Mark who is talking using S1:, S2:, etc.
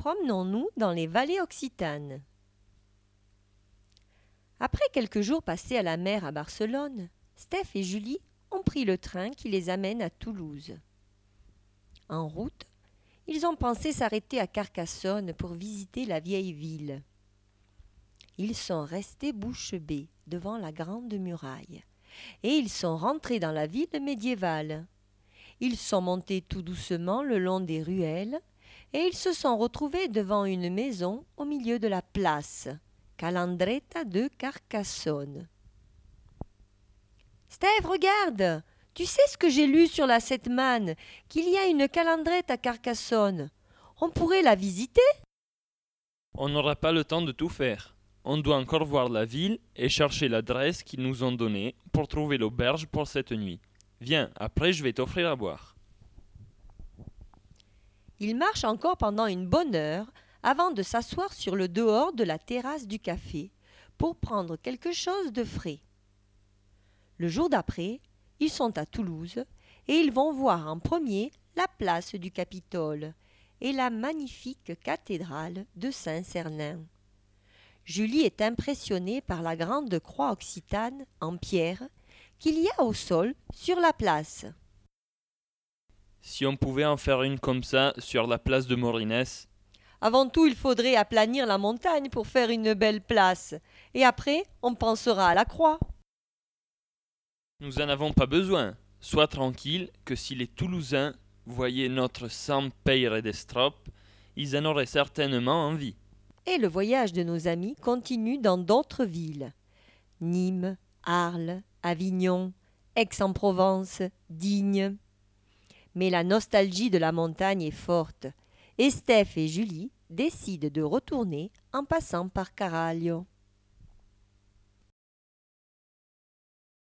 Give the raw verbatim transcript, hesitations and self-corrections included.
S1: promenons-nous dans les vallées occitanes. Après quelques jours passés à la mer à Barcelone, Steph et Julie ont pris le train qui les amène à Toulouse. En route, ils ont pensé s'arrêter à Carcassonne pour visiter la vieille ville. Ils sont restés bouche bée devant la grande muraille et ils sont rentrés dans la ville médiévale. Ils sont montés tout doucement le long des ruelles et ils se sont retrouvés devant une maison au milieu de la place, Calandreta de Carcassonne. « Steve, regarde! Tu sais ce que j'ai lu sur la Setman, qu'il y a une calandrette à Carcassonne. On pourrait la visiter ?»
S2: On n'aura pas le temps de tout faire. On doit encore voir la ville et chercher l'adresse qu'ils nous ont donnée pour trouver l'auberge pour cette nuit. Viens, après je vais t'offrir à boire.
S1: Ils marchent encore pendant une bonne heure avant de s'asseoir sur le dehors de la terrasse du café pour prendre quelque chose de frais. Le jour d'après, ils sont à Toulouse et ils vont voir en premier la place du Capitole et la magnifique cathédrale de Saint-Cernin. Julie est impressionnée par la grande croix occitane en pierre qu'il y a au sol sur la place.
S2: Si on pouvait en faire une comme ça sur la place de Morinès.
S1: Avant tout, il faudrait aplanir la montagne pour faire une belle place. Et après, on pensera à la croix.
S2: Nous en avons pas besoin. Sois tranquille que si les Toulousains voyaient notre Sant Pere d'Estrop, ils en auraient certainement envie.
S1: Et le voyage de nos amis continue dans d'autres villes. Nîmes, Arles, Avignon, Aix-en-Provence, Digne. Mais la nostalgie de la montagne est forte. Et Steph et Julie décident de retourner en passant par Caraglio.